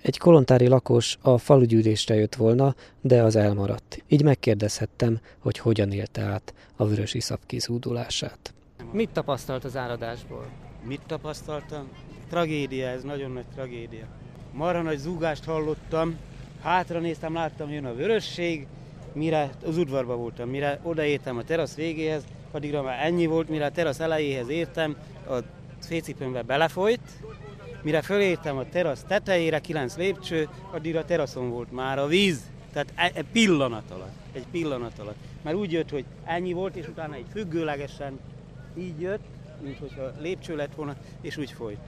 Egy kolontári lakos a falugyűlésre jött volna, de az elmaradt. Így megkérdezhettem, hogy hogyan élte át a vörösiszap kizúdulását. Mit tapasztalt az áradásból? Mit tapasztaltam? Tragédia, ez nagyon nagy tragédia. Marha nagy zúgást hallottam, hátra néztem, láttam, jön a vörösség, mire az udvarba voltam, mire odaértem a terasz végéhez, addigra már ennyi volt, mire a terasz elejéhez értem, a fécipőmbe belefolyt, mire fölértem a terasz tetejére, 9 lépcső, addigra a teraszon volt már a víz. Tehát egy pillanat alatt. Már úgy jött, hogy ennyi volt, és utána egy függőlegesen így jött, mint hogyha lépcső lett volna, és úgy folyt.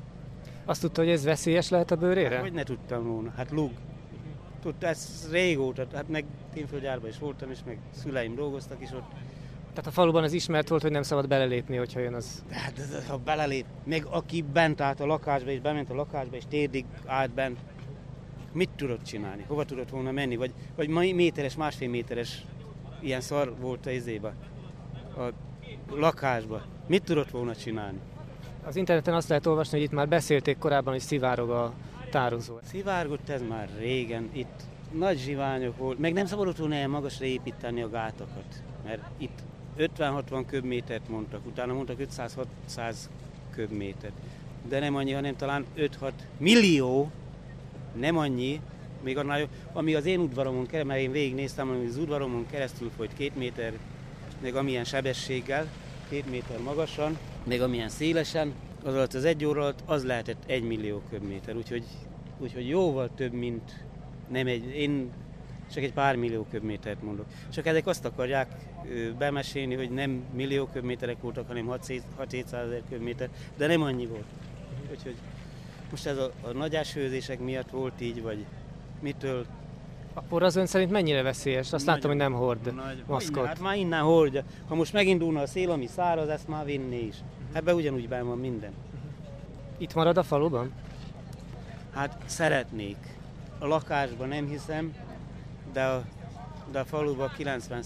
Azt tudta, hogy ez veszélyes lehet a bőrére? Hát, hogy ne tudtam volna, hát lúg. Tudta, ez régóta, hát meg Tinföldgyárban is voltam, és meg szüleim dolgoztak is ott. Tehát a faluban az ismert volt, hogy nem szabad belelépni, hogyha jön az... Hát ha belelép, meg aki bent állt a lakásba, és bement a lakásba, és térdig állt bent, mit tudott csinálni? Hova tudott volna menni? Vagy méteres, másfél méteres ilyen szar volt a izéba, a lakásba. Mit tudott volna csinálni? Az interneten azt lehet olvasni, hogy itt már beszélték korábban, hogy szivárog a tározó. Szivárgott ez már régen, itt nagy zsiványok volt, meg nem szabadott volna ilyen magasra építeni a gátakat, mert itt 50-60 köbmétert mondtak, utána mondtak 500-600 köbmétert. De nem annyi, hanem talán 5-6 millió, nem annyi, még annál jobb, ami az én udvaromon keresztül, mert én végignéztem, ami az udvaromon keresztül folyt 2 méter, még amilyen sebességgel, 2 méter magasan, még amilyen szélesen, az alatt az 1 óra alatt az lehetett 1 millió köbméter, úgyhogy jóval több, mint nem én csak egy pár millió köbmétert mondok. Csak ezek azt akarják bemesélni, hogy nem millió köbméterek voltak, hanem 600-700 ezer köbméter, de nem annyi volt. Úgyhogy most ez a nagy esőzések miatt volt így, vagy mitől? A por az ön szerint mennyire veszélyes? Azt láttam, hogy nem hord maszkot. Hát már innen hordja. Ha most megindulna a szél, ami száraz, ezt már vinné is. Ebben ugyanúgy benn van minden. Itt marad a faluban? Hát szeretnék. A lakásban nem hiszem, de a faluban 90%.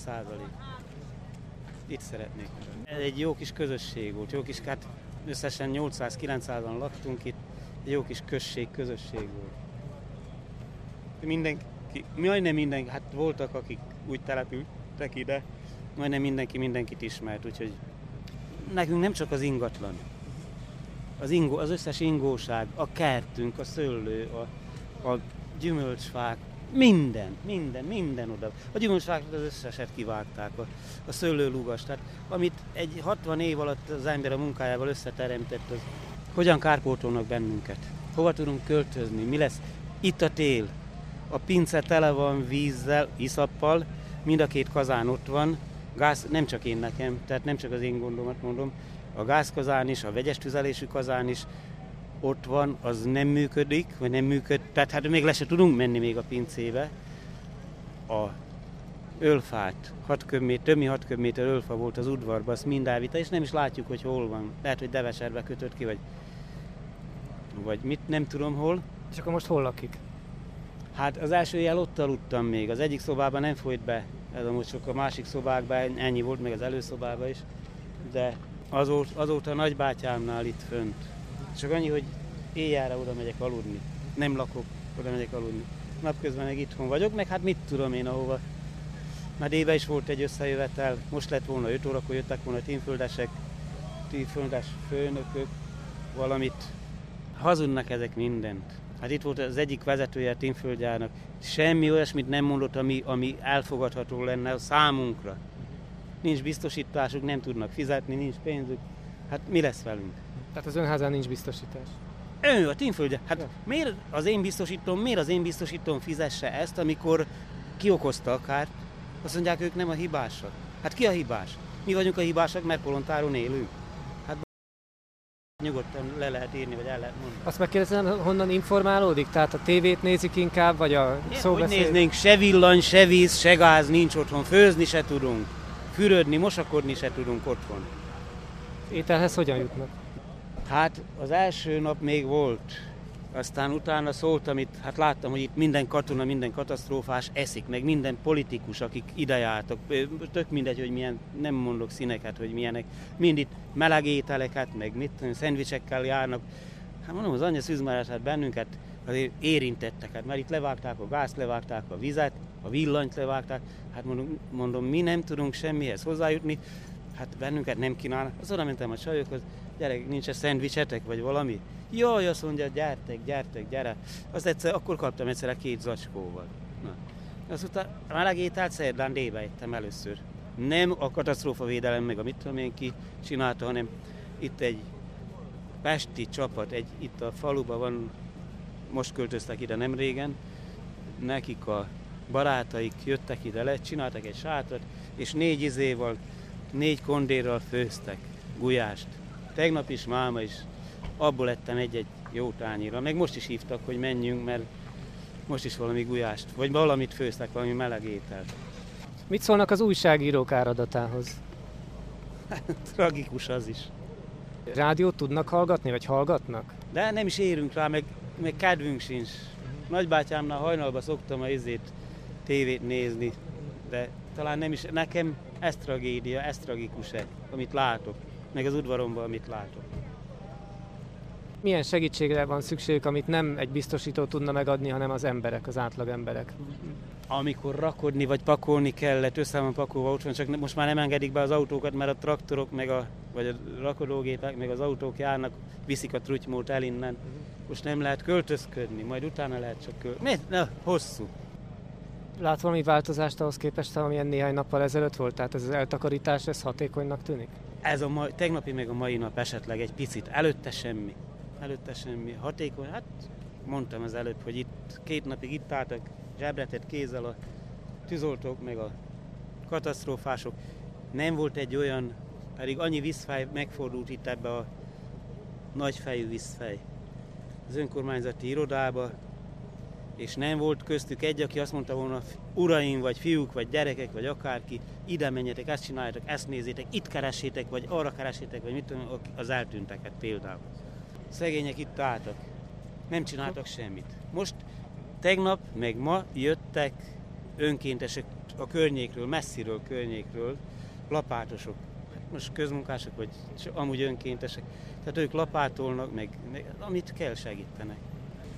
Itt szeretnék. Ez egy jó kis közösség volt, jó kis, hát összesen 800-900-an laktunk itt, egy jó kis közösség volt. Majdnem mindenki, hát voltak, akik úgy települtek ide, majdnem mindenkit ismert, úgyhogy nekünk nem csak az ingatlan, az összes ingóság, a kertünk, a szőlő, a gyümölcsfák, minden oda. A gyümölcsfákat az összeset kivágták, a szőlőlugast, tehát amit egy 60 év alatt az ember a munkájával összeteremtett, az hogyan kárpótolnak bennünket? Hova tudunk költözni? Mi lesz? Itt a tél. A pince tele van vízzel, iszappal, mind a 2 kazán ott van, gáz, nem csak én nekem, tehát nem csak az én gondomat mondom, a gázkazán is, a vegyes tüzelésű kazán is ott van, az nem működik, vagy nem működik, tehát hát még le se tudunk menni még a pincébe. A ölfát, több mint 6 köbméter ölfa volt az udvarban, azt mind elvitte, és nem is látjuk, hogy hol van. Lehet, hogy Deveserbe kötött ki, vagy mit, nem tudom hol. És akkor most hol lakik? Hát az első éjjel ott aludtam még, az egyik szobában nem folyt be, ez a mocsok, a másik szobákban ennyi volt, meg az előszobában is, de azóta nagybátyámnál itt fönt. Csak annyi, hogy éjjelre oda megyek aludni, nem lakok, oda megyek aludni. Napközben meg itthon vagyok, meg hát mit tudom én ahova. Már délben is volt egy összejövetel, most lett volna 5 órakor, jöttek volna tinföldes főnökök, valamit. Hazudnak ezek mindent. Hát itt volt az egyik vezetője a Tinföldgyárnak. Semmi olyasmit nem mondott, ami elfogadható lenne a számunkra. Nincs biztosításuk, nem tudnak fizetni, nincs pénzük. Hát mi lesz velünk? Tehát az önházán nincs biztosítás? A Tinföldgyár. Hát miért az én biztosítóm fizesse ezt, amikor kiokozta a kárt? Azt mondják, ők nem a hibásak. Hát ki a hibás? Mi vagyunk a hibásak, mert kolontáron élünk. Nyugodtan le lehet írni, vagy el lehet mondani. Azt megkérdezem, honnan informálódik? Tehát a tévét nézik inkább, vagy a szóbeszéd? Hogy néznénk, se villany, se víz, se gáz nincs otthon, főzni se tudunk, fürödni, mosakodni se tudunk otthon. Ételhez hogyan jutnak? Hát az első nap még volt, aztán utána szóltam itt, hát láttam, hogy itt minden katona, minden katasztrófás eszik, meg minden politikus, akik idejártak, tök mindegy, hogy milyen, nem mondok színeket, hogy milyenek, mind itt meleg ételeket, meg mit, szendvicsekkel járnak. Hát mondom, az anyja szűzmárás, hát bennünket azért érintettek. Hát már itt levágták a gázt, levágták a vizet, a villanyt levágták. Hát mondom, mi nem tudunk semmihez hozzájutni, hát bennünket nem kínálnak. Az oda mentem a csajokhoz, gyerek, nincs-e szendvicsetek, vagy valami? Jaj, azt mondja, gyere. Akkor kaptam egyszerre 2 zacskóval. Na. Azután a meleg ételt szerdán délbe ettem először. Nem a katasztrófavédelem, meg a mit tudom én ki csinálta, hanem itt egy pesti csapat, itt a faluban van, most költöztek ide nem régen, nekik a barátaik jöttek ide csináltak egy sátrat, és 4 kondérral főztek gulyást. Tegnap is, máma is, abból ettem egy jó tányérra. Meg most is hívtak, hogy menjünk, mert most is valami gulyást, vagy valamit főztek, valami meleg ételt. Mit szólnak az újságírók áradatához? Tragikus az is. Rádiót tudnak hallgatni, vagy hallgatnak? De nem is érünk rá, meg kedvünk sincs. Nagybátyámnál hajnalban szoktam a tévét nézni, de talán nem is, nekem ez tragédia, ez tragikus, amit látok, meg az udvaromban, amit látok. Milyen segítségre van szükségük, amit nem egy biztosító tudna megadni, hanem az emberek, az átlag emberek? Amikor rakodni vagy pakolni kellett, össze van pakolva otthon, csak most már nem engedik be az autókat, mert a traktorok, vagy a rakodógépek, meg az autók járnak, viszik a trutymót el innen. Most nem lehet költözködni, majd utána lehet csak költözködni. Hosszú. Lát valami változást ahhoz képest, amilyen néhány nappal ezelőtt volt? Tehát ez az eltakarítás, ez hatékonynak tűnik? Ez tegnapi meg a mai nap esetleg egy picit. Előtte semmi. Hatékony. Hát mondtam az előbb, hogy itt 2 napig itt álltak zsebretett kézzel a tűzoltók, meg a katasztrófások. Nem volt egy olyan, pedig annyi vízfej megfordult itt ebbe a nagyfejű vízfej az önkormányzati irodába, és nem volt köztük egy, aki azt mondta volna, uraim, vagy fiúk, vagy gyerekek, vagy akárki, ide menjetek, ezt csináljátok, ezt nézzétek, itt keresétek, vagy arra keresétek, vagy mit tudom, az eltűnteket például. Szegények itt álltak, nem csináltak semmit. Most tegnap, meg ma jöttek önkéntesek a környékről, messziről környékről, lapátosok. Most közmunkások, vagy amúgy önkéntesek. Tehát ők lapátolnak, meg amit kell segítenek.